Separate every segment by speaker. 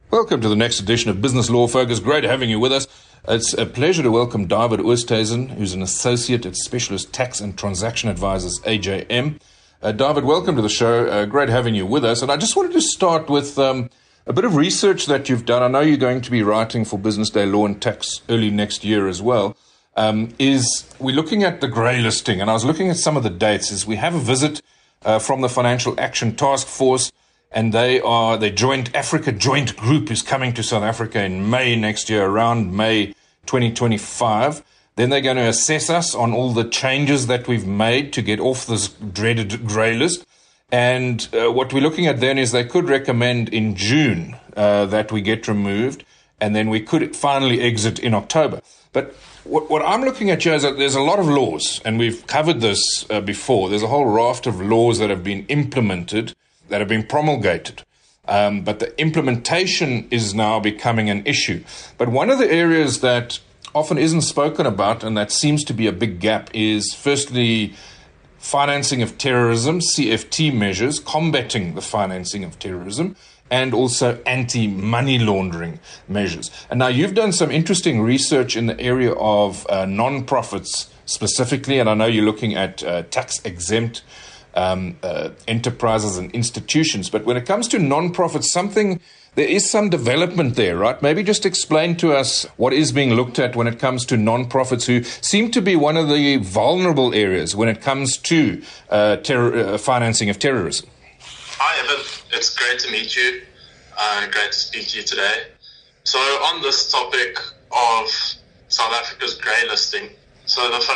Speaker 1: Welcome to the next edition of Business Law Focus. Great having you with us. It's a pleasure to welcome David Oosthuizen, who's an associate at Specialist Tax and Transaction Advisors, AJM. David, welcome to the show. Great having you with us. And I just wanted to start with a bit of research that you've done. I know you're going to be writing for Business Day Law and Tax early next year as well. We're looking at the grey listing, and I was looking at some of the dates. We have a visit from the Financial Action Task Force, and the Joint Africa Joint Group is coming to South Africa in May next year, around May 2025. Then they're going to assess us on all the changes that we've made to get off this dreaded grey list. And what we're looking at then is they could recommend in June that we get removed, and then we could finally exit in October. But what I'm looking at here is that there's a lot of laws, and we've covered this before. There's a whole raft of laws that have been implemented, that have been promulgated. But the implementation is now becoming an issue. But one of the areas that often isn't spoken about, and that seems to be a big gap, is firstly financing of terrorism, CFT measures, combating the financing of terrorism, and also anti-money laundering measures. And now you've done some interesting research in the area of non-profits specifically, and I know you're looking at tax-exempt enterprises and institutions. But when it comes to non-profits, there is some development there, right? Maybe just explain to us what is being looked at when it comes to non-profits, who seem to be one of the vulnerable areas when it comes to financing of terrorism.
Speaker 2: Hi, Evan. It's great to meet you. Great to speak to you today. So on this topic of South Africa's grey listing, so the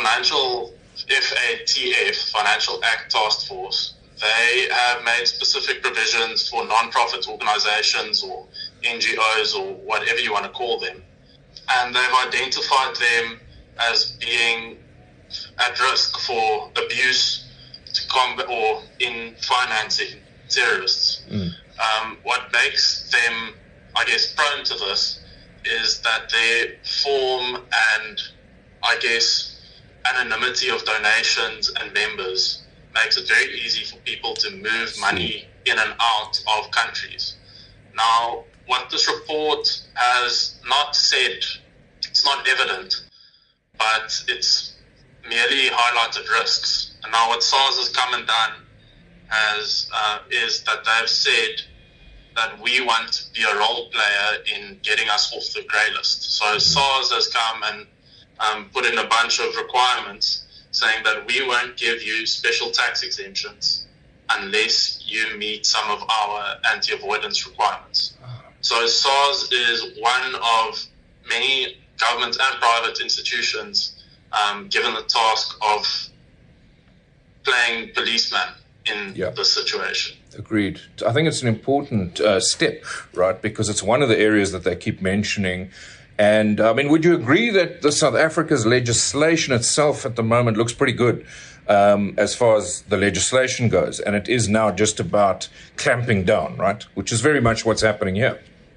Speaker 2: FATF, Financial Act Task Force, they have made specific provisions for non-profit organizations or NGOs or whatever you want to call them. And they've identified them as being at risk for abuse to combat or in financing terrorists. What makes them, I guess, prone to this is that their form and, I guess, anonymity of donations and members makes it very easy for people to move money in and out of countries. Now, what this report has not said, it's not evident, but it's merely highlighted risks. And now what SARS has come and done is that they've said that we want to be a role player in getting us off the grey list. So SARS has come and put in a bunch of requirements saying that we won't give you special tax exemptions unless you meet some of our anti-avoidance requirements. So SARS is one of many government and private institutions given the task of playing policeman in this situation.
Speaker 1: Agreed. I think it's an important step, right, because it's one of the areas that they keep mentioning. And, I mean, would you agree that the South Africa's legislation itself at the moment looks pretty good as far as the legislation goes? And it is now just about clamping down, right, which is very much what's happening here.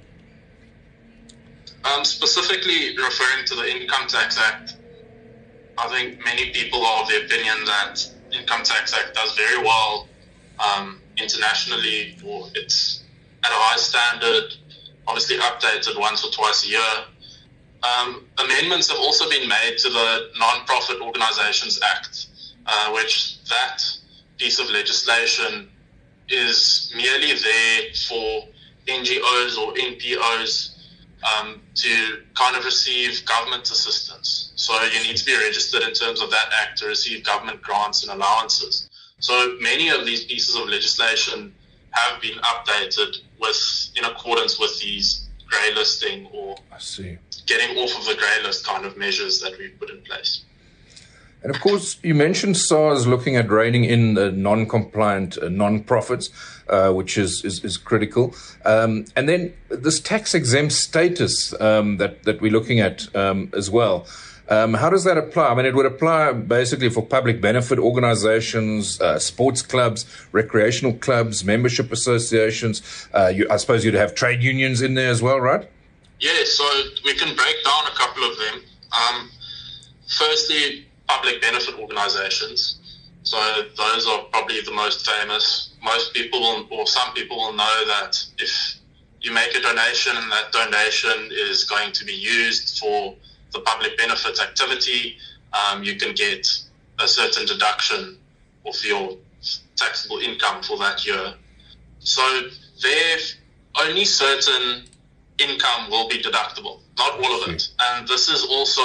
Speaker 2: Specifically referring to the Income Tax Act, I think many people are of the opinion that Income Tax Act does very well internationally, or it's at a high standard, obviously updated once or twice a year. Amendments have also been made to the Non-Profit Organizations Act, which that piece of legislation is merely there for NGOs or NPOs to kind of receive government assistance. So you need to be registered in terms of that act to receive government grants and allowances. So many of these pieces of legislation have been updated in accordance with these grey listing or getting off of the grey list kind of measures that we've put in place.
Speaker 1: And of course, you mentioned SARS looking at reining in the non-compliant non-profits, which is critical. And then this tax-exempt status that we're looking at as well. How does that apply? I mean, it would apply basically for public benefit organizations, sports clubs, recreational clubs, membership associations. I suppose you'd have trade unions in there as well, right?
Speaker 2: Yeah, so we can break down a couple of them. Firstly, public benefit organizations. So those are probably the most famous. Most people or some people will know that if you make a donation, and that donation is going to be used for the public benefit activity, you can get a certain deduction of your taxable income for that year. So there, only certain income will be deductible, not all of it. And this is also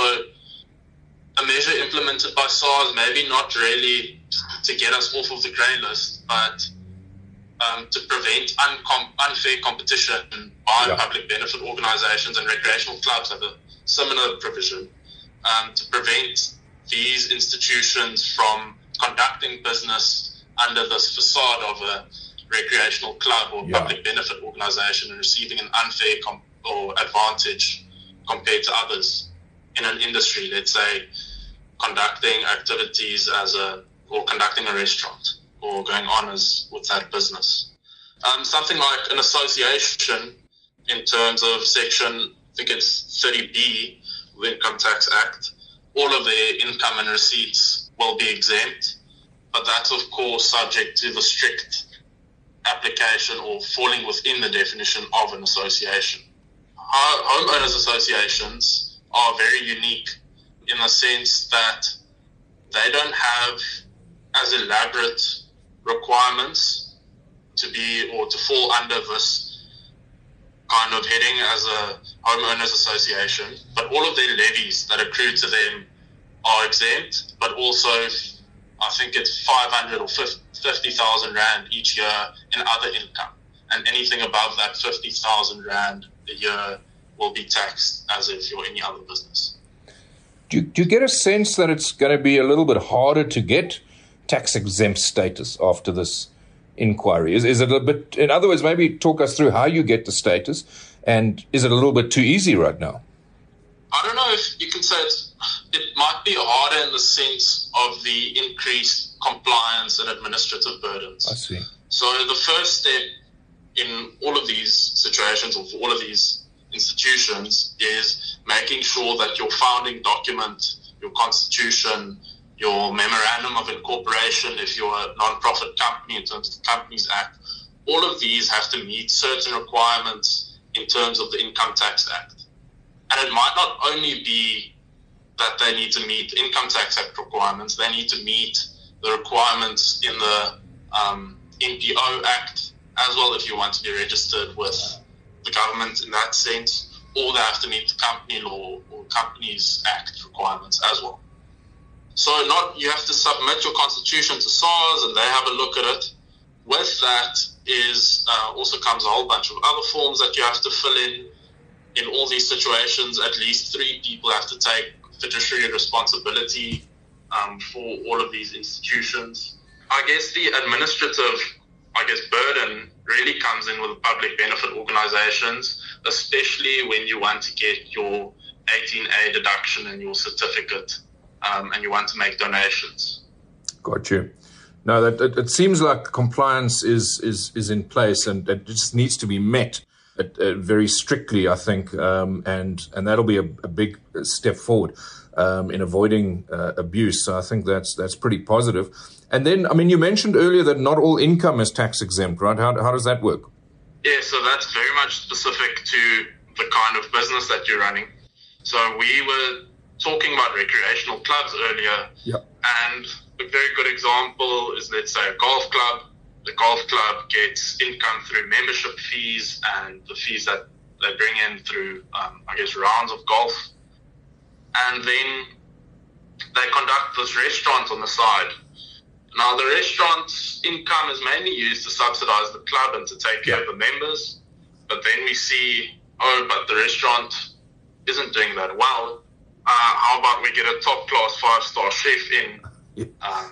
Speaker 2: a measure implemented by SARS, maybe not really to get us off of the grey list, but to prevent unfair competition by public benefit organisations, and recreational clubs have a similar provision to prevent these institutions from conducting business under this facade of a recreational club or public benefit organisation and receiving an unfair or advantage compared to others in an industry, let's say conducting activities or conducting a restaurant or going on with that business. Something like an association in terms of section, I think it's 30B of the Income Tax Act, all of their income and receipts will be exempt, but that's of course subject to the strict application or falling within the definition of an association. Homeowners associations are very unique in the sense that they don't have as elaborate requirements to be or to fall under this kind of heading as a homeowners association, but all of their levies that accrue to them are exempt, but also I think it's 500 or 50,000 Rand each year in other income, and anything above that 50,000 Rand a year will be taxed as if you're any other business.
Speaker 1: Do you get a sense that it's going to be a little bit harder to get tax exempt status after this inquiry? Is it a bit, in other words, maybe talk us through how you get the status, and is it a little bit too easy right now?
Speaker 2: I don't know if you can say it might be harder in the sense of the increased compliance and administrative burdens.
Speaker 1: I see.
Speaker 2: So the first step in all of these situations, or for all of these institutions, is making sure that your founding document, your constitution, your memorandum of incorporation, if you're a non-profit company in terms of the Companies Act, all of these have to meet certain requirements in terms of the Income Tax Act. And it might not only be that they need to meet Income Tax Act requirements, they need to meet the requirements in the NPO Act as well, if you want to be registered with the government in that sense, or they have to meet the Company Law or Companies Act requirements as well. So you have to submit your constitution to SARS and they have a look at it. With that also comes a whole bunch of other forms that you have to fill in. In all these situations, at least 3 people have to take fiduciary responsibility for all of these institutions. I guess the administrative, burden really comes in with public benefit organizations, especially when you want to get your 18A deduction and your certificate and you want to make donations.
Speaker 1: Got you. No, it seems like compliance is in place, and it just needs to be met very strictly, I think, and that'll be a big step forward in avoiding abuse. So I think that's pretty positive. And then, I mean, you mentioned earlier that not all income is tax exempt, right? How does that work?
Speaker 2: Yeah, so that's very much specific to the kind of business that you're running. So we were talking about recreational clubs earlier, and a very good example is, let's say, a golf club. The golf club gets income through membership fees and the fees that they bring in through, rounds of golf. And then they conduct this restaurant on the side. Now, the restaurant's income is mainly used to subsidize the club and to take care of the members. But then we see, but the restaurant isn't doing that well. How about we get a top-class 5-star chef in?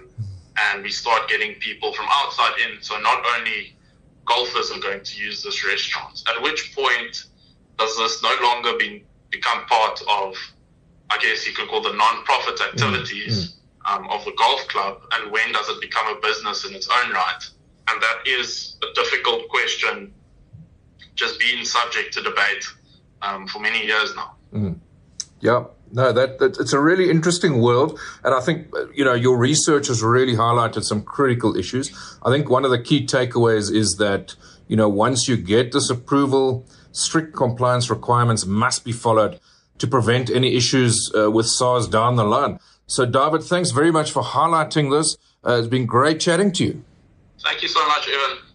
Speaker 2: And we start getting people from outside in. So not only golfers are going to use this restaurant, at which point does this no longer become part of, I guess you could call the non-profit activities of the golf club, and when does it become a business in its own right? And that is a difficult question, just being subject to debate for many years now.
Speaker 1: Yeah. No, that it's a really interesting world, and I think your research has really highlighted some critical issues. I think one of the key takeaways is that once you get this approval, strict compliance requirements must be followed to prevent any issues with SARS down the line. So, David, thanks very much for highlighting this. It's been great chatting to you.
Speaker 2: Thank you so much, Evan.